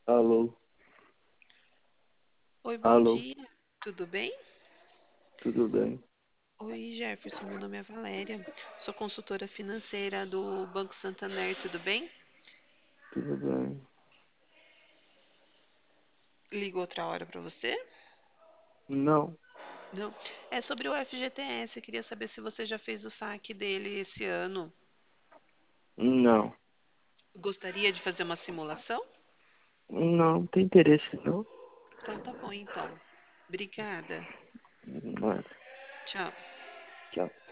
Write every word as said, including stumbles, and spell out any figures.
Alô, Oi, bom alô, dia. Tudo bem? tudo bem? Oi, Jefferson. Meu nome é Valéria. Sou consultora financeira do Banco Santander. Tudo bem? Tudo bem? Ligo outra hora para você? Não, Não. É sobre o F G T S. Eu queria saber se você já fez o saque dele esse ano. não, Gostaria de fazer uma simulação? não tem interesse, não. Então tá bom, então. Obrigada. Mas, Tchau. tchau.